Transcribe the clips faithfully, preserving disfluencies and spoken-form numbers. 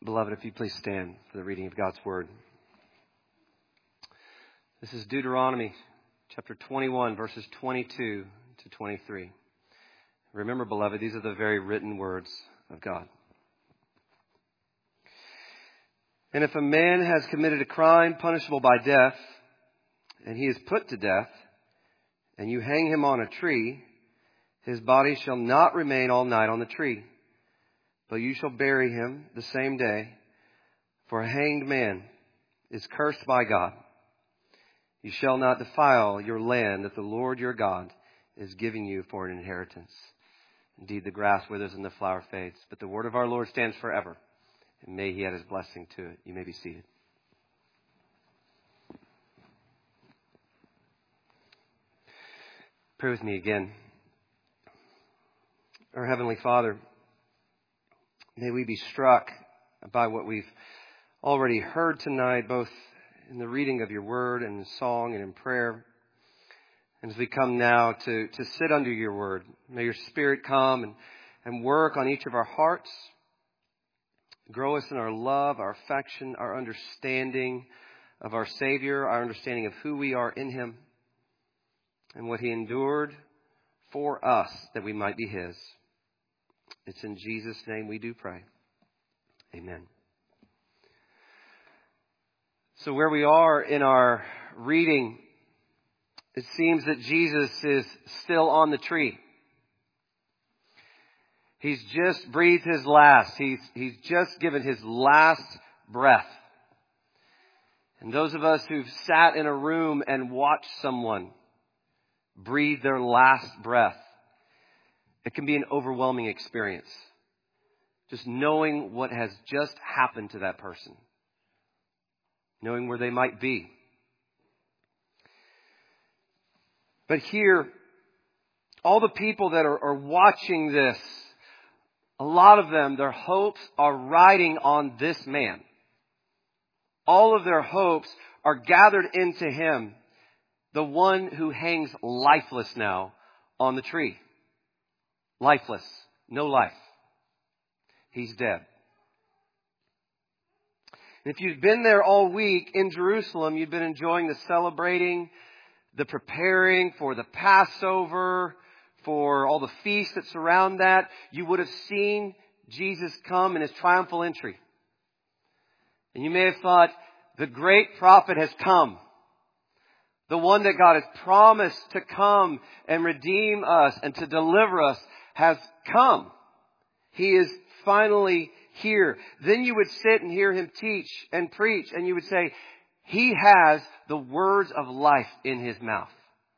Beloved, if you please stand for the reading of God's Word. This is Deuteronomy chapter twenty-one, verses twenty-two to twenty-three. Remember, beloved, these are the very written words of God. And if a man has committed a crime punishable by death, and he is put to death, and you hang him on a tree, his body shall not remain all night on the tree, but you shall bury him the same day, for a hanged man is cursed by God. You shall not defile your land that the Lord your God is giving you for an inheritance. Indeed, the grass withers and the flower fades, but the word of our Lord stands forever. And may he add his blessing to it. You may be seated. Pray with me again. Our Heavenly Father, may we be struck by what we've already heard tonight, both in the reading of your word and in song and in prayer. And as we come now to, to sit under your word, may your Spirit come and, and work on each of our hearts. Grow us in our love, our affection, our understanding of our Savior, our understanding of who we are in him, and what he endured for us that we might be his. It's in Jesus' name we do pray. Amen. So where we are in our reading, it seems that Jesus is still on the tree. He's just breathed his last. He's, he's just given his last breath. And those of us who've sat in a room and watched someone breathe their last breath, it can be an overwhelming experience. Just knowing what has just happened to that person. Knowing where they might be. But here, all the people that are, are watching this, a lot of them, their hopes are riding on this man. All of their hopes are gathered into him, the one who hangs lifeless now on the tree. Lifeless. No life. He's dead. And if you've been there all week in Jerusalem, you've been enjoying the celebrating, the preparing for the Passover, for all the feasts that surround that, you would have seen Jesus come in his triumphal entry. And you may have thought, the great prophet has come. The one that God has promised to come and redeem us and to deliver us has come. He is finally here. Then you would sit and hear him teach and preach, and you would say, he has the words of life in his mouth.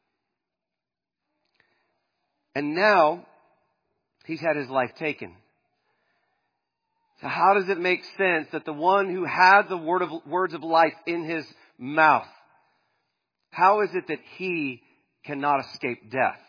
And now, he's had his life taken. So how does it make sense that the one who had the word of, words of life in his mouth, how is it that he cannot escape death?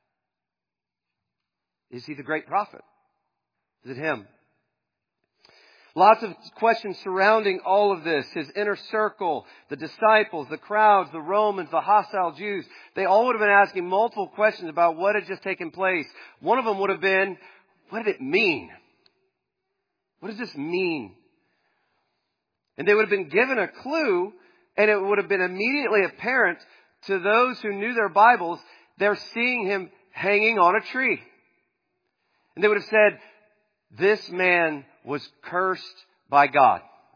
Is he the great prophet? Is it him? Lots of questions surrounding all of this. His inner circle, the disciples, the crowds, the Romans, the hostile Jews. They all would have been asking multiple questions about what had just taken place. One of them would have been, what did it mean? What does this mean? And they would have been given a clue, and it would have been immediately apparent to those who knew their Bibles, they're seeing him hanging on a tree. And they would have said, this man was cursed by God.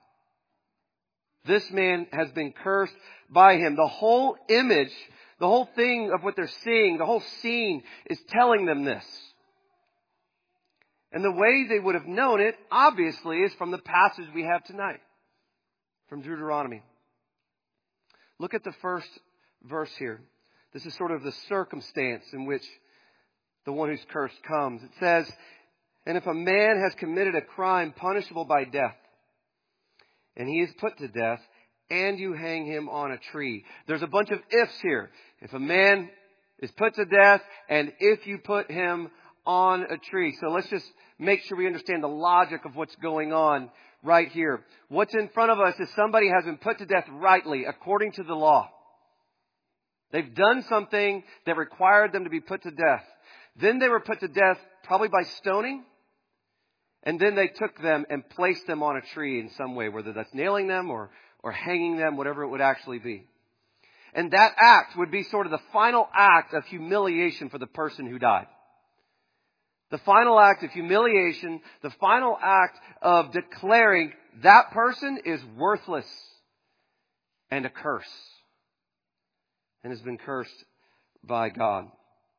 This man has been cursed by him. The whole image, the whole thing of what they're seeing, the whole scene is telling them this. And the way they would have known it, obviously, is from the passage we have tonight, from Deuteronomy. Look at the first verse here. This is sort of the circumstance in which the one who's cursed comes. It says, and if a man has committed a crime punishable by death, and he is put to death, and you hang him on a tree. There's a bunch of ifs here. If a man is put to death, and if you put him on a tree. So let's just make sure we understand the logic of what's going on right here. What's in front of us is somebody has been put to death rightly, according to the law. They've done something that required them to be put to death. Then they were put to death probably by stoning. And then they took them and placed them on a tree in some way, whether that's nailing them or, or hanging them, whatever it would actually be. And that act would be sort of the final act of humiliation for the person who died. The final act of humiliation, the final act of declaring that person is worthless and a curse and has been cursed by God.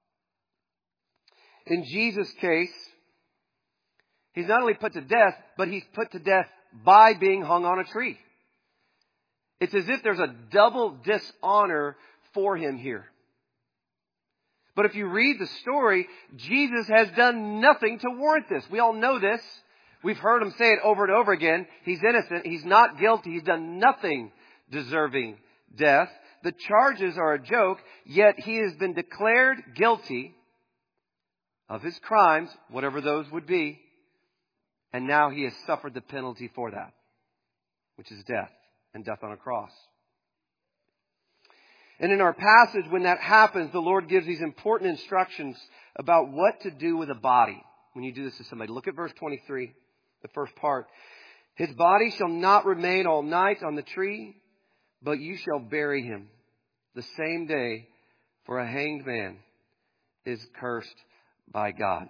In Jesus' case, he's not only put to death, but he's put to death by being hung on a tree. It's as if there's a double dishonor for him here. But if you read the story, Jesus has done nothing to warrant this. We all know this. We've heard him say it over and over again. He's innocent. He's not guilty. He's done nothing deserving death. The charges are a joke, yet he has been declared guilty of his crimes, whatever those would be. And now he has suffered the penalty for that, which is death, and death on a cross. And in our passage, when that happens, the Lord gives these important instructions about what to do with a body when you do this to somebody. Look at verse twenty-three, the first part. His body shall not remain all night on the tree, but you shall bury him the same day, for a hanged man is cursed by God.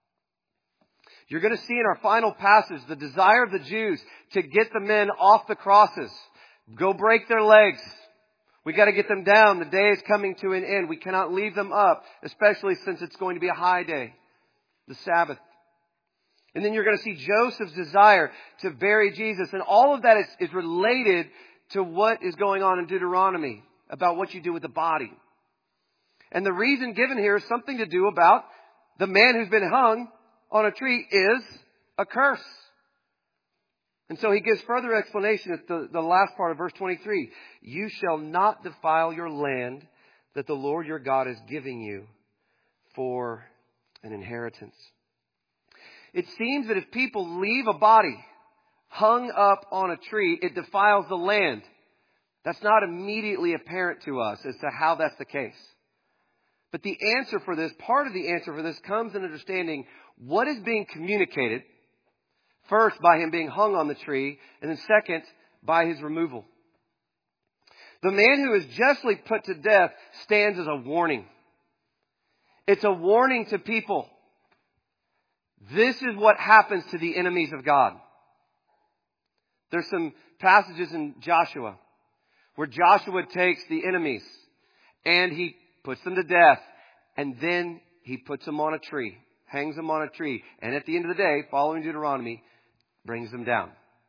You're going to see in our final passage the desire of the Jews to get the men off the crosses. Go break their legs. We got to get them down. The day is coming to an end. We cannot leave them up, especially since it's going to be a high day, the Sabbath. And then you're going to see Joseph's desire to bury Jesus. And all of that is, is related to what is going on in Deuteronomy about what you do with the body. And the reason given here is something to do about the man who's been hung on a tree is a curse. And so he gives further explanation at the, the last part of verse twenty-three. You shall not defile your land that the Lord your God is giving you for an inheritance. It seems that if people leave a body hung up on a tree, it defiles the land. That's not immediately apparent to us as to how that's the case. But the answer for this, part of the answer for this comes in understanding what is being communicated. First, by him being hung on the tree, and then second, by his removal. The man who is justly put to death stands as a warning. It's a warning to people. This is what happens to the enemies of God. There's some passages in Joshua where Joshua takes the enemies and he puts them to death, and then he puts them on a tree, hangs them on a tree, and at the end of the day, following Deuteronomy, brings them down.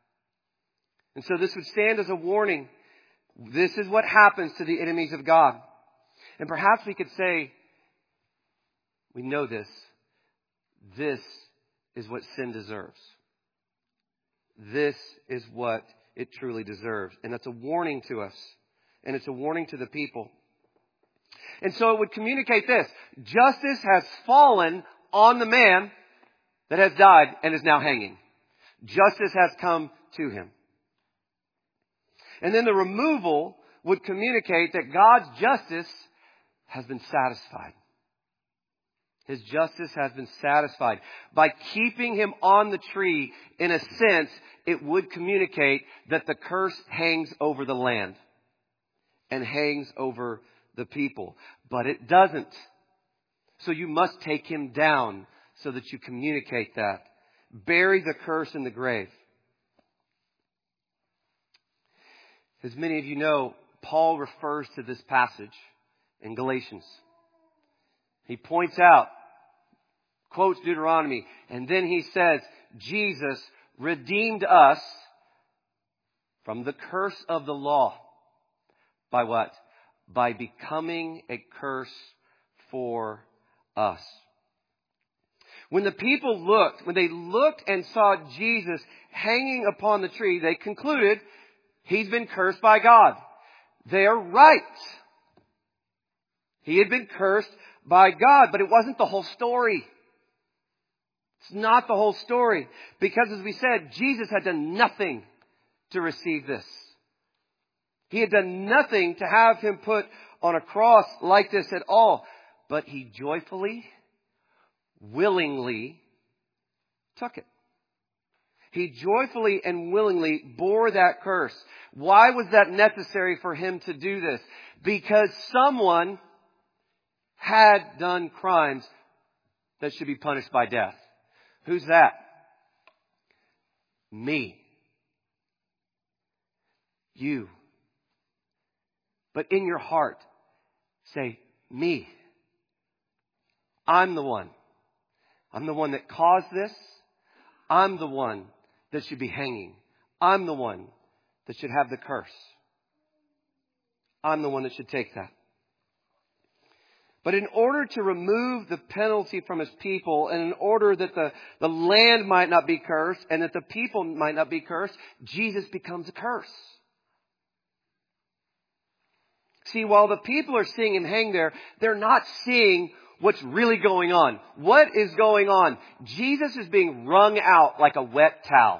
And so this would stand as a warning. This is what happens to the enemies of God. And perhaps we could say, we know this. This is what sin deserves. This is what it truly deserves. And that's a warning to us. And it's a warning to the people. And so it would communicate this. Justice has fallen on the man that has died and is now hanging. Justice has come to him. And then the removal would communicate that God's justice has been satisfied. His justice has been satisfied. By keeping him on the tree, in a sense, it would communicate that the curse hangs over the land and hangs over the people. But it doesn't. So you must take him down so that you communicate that. Bury the curse in the grave. As many of you know, Paul refers to this passage in Galatians. He points out, quotes Deuteronomy, and then he says, Jesus redeemed us from the curse of the law. By what? By becoming a curse for us. When the people looked, when they looked and saw Jesus hanging upon the tree, they concluded he's been cursed by God. They are right. He had been cursed by God, but it wasn't the whole story. It's not the whole story. Because as we said, Jesus had done nothing to receive this. He had done nothing to have him put on a cross like this at all. But he joyfully, willingly took it. He joyfully and willingly bore that curse. Why was that necessary for him to do this? Because someone had done crimes that should be punished by death. Who's that? Me. You. But in your heart, say, me. I'm the one. I'm the one that caused this. I'm the one that should be hanging. I'm the one that should have the curse. I'm the one that should take that. But in order to remove the penalty from his people, and in order that the, the land might not be cursed, and that the people might not be cursed, Jesus becomes a curse. See, while the people are seeing him hang there, they're not seeing what's really going on. What is going on? Jesus is being wrung out like a wet towel.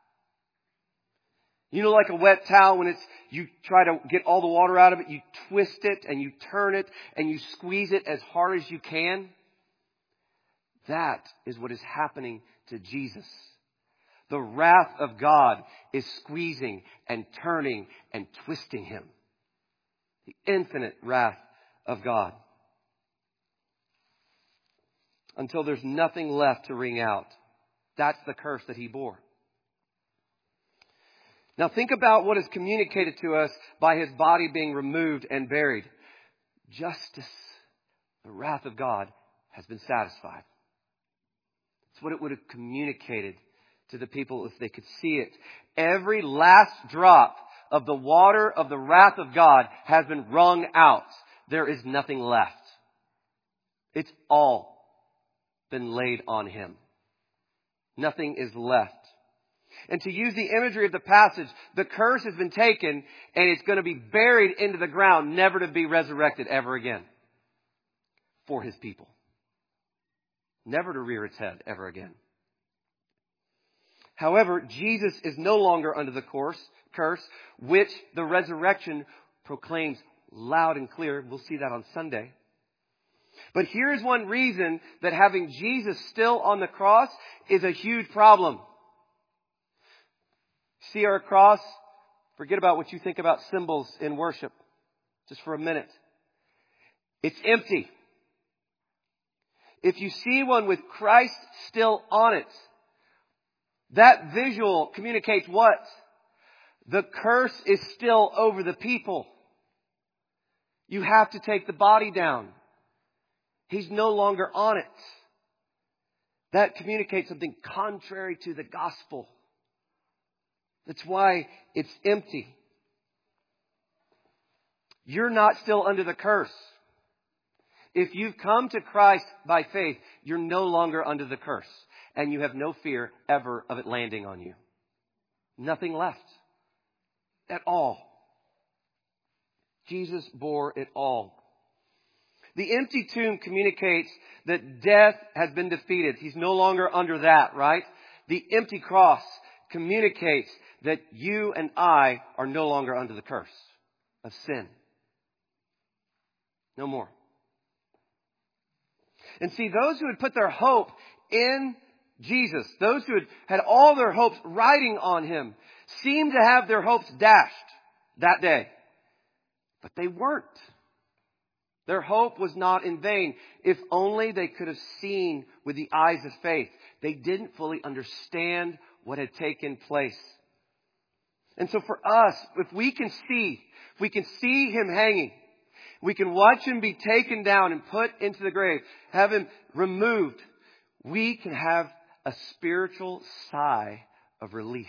You know, like a wet towel, when it's, you try to get all the water out of it, you twist it and you turn it and you squeeze it as hard as you can. That is what is happening to Jesus. The wrath of God is squeezing and turning and twisting him. The infinite wrath of God. Until there's nothing left to wring out. That's the curse that he bore. Now think about what is communicated to us by his body being removed and buried. Justice, the wrath of God, has been satisfied. It's what it would have communicated to the people if they could see it. Every last drop of the water of the wrath of God has been wrung out. There is nothing left. It's all been laid on him. Nothing is left. And to use the imagery of the passage, the curse has been taken and it's going to be buried into the ground, never to be resurrected ever again for his people. Never to rear its head ever again. However, Jesus is no longer under the course, curse, which the resurrection proclaims loud and clear. We'll see that on Sunday. But here's one reason that having Jesus still on the cross is a huge problem. See our cross? Forget about what you think about symbols in worship. Just for a minute. It's empty. If you see one with Christ still on it, that visual communicates what? The curse is still over the people. You have to take the body down. He's no longer on it. That communicates something contrary to the gospel. That's why it's empty. You're not still under the curse. If you've come to Christ by faith, you're no longer under the curse. And you have no fear ever of it landing on you. Nothing left. At all. Jesus bore it all. The empty tomb communicates that death has been defeated. He's no longer under that, right? The empty cross communicates that you and I are no longer under the curse of sin. No more. And see, those who had put their hope in Jesus, those who had had all their hopes riding on him, seemed to have their hopes dashed that day. But they weren't. Their hope was not in vain. If only they could have seen with the eyes of faith. They didn't fully understand what had taken place. And so for us, if we can see, if we can see him hanging, we can watch him be taken down and put into the grave, have him removed, we can have a spiritual sigh of relief.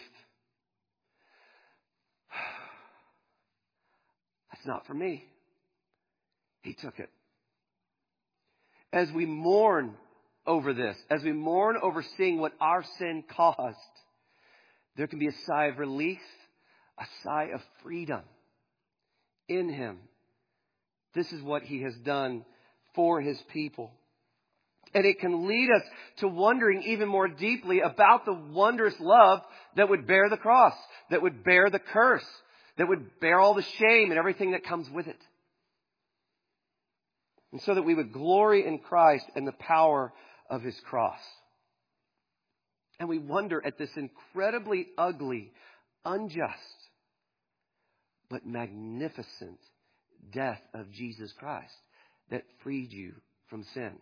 That's not for me. He took it. As we mourn over this, as we mourn over seeing what our sin caused, there can be a sigh of relief, a sigh of freedom in him. This is what he has done for his people. And it can lead us to wondering even more deeply about the wondrous love that would bear the cross, that would bear the curse, that would bear all the shame and everything that comes with it. And so that we would glory in Christ and the power of his cross. And we wonder at this incredibly ugly, unjust, but magnificent death of Jesus Christ that freed you from sin.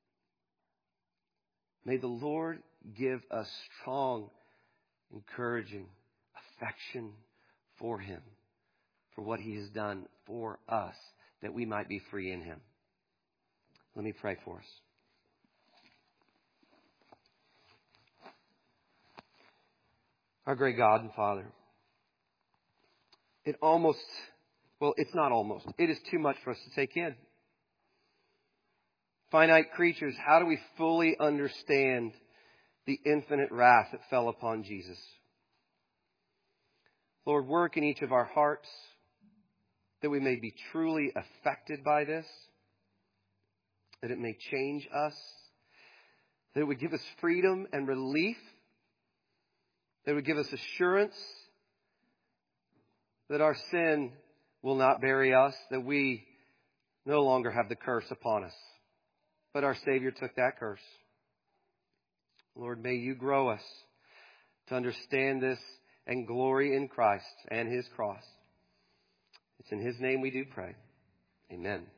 May the Lord give us strong, encouraging affection for Him, for what He has done for us, that we might be free in Him. Let me pray for us. Our great God and Father, it almost, well, it's not almost, it is too much for us to take in. Finite creatures, how do we fully understand the infinite wrath that fell upon Jesus? Lord, work in each of our hearts that we may be truly affected by this, that it may change us, that it would give us freedom and relief, that it would give us assurance that our sin will not bury us, that we no longer have the curse upon us. But our Savior took that curse. Lord, may you grow us to understand this and glory in Christ and His cross. It's in His name we do pray. Amen.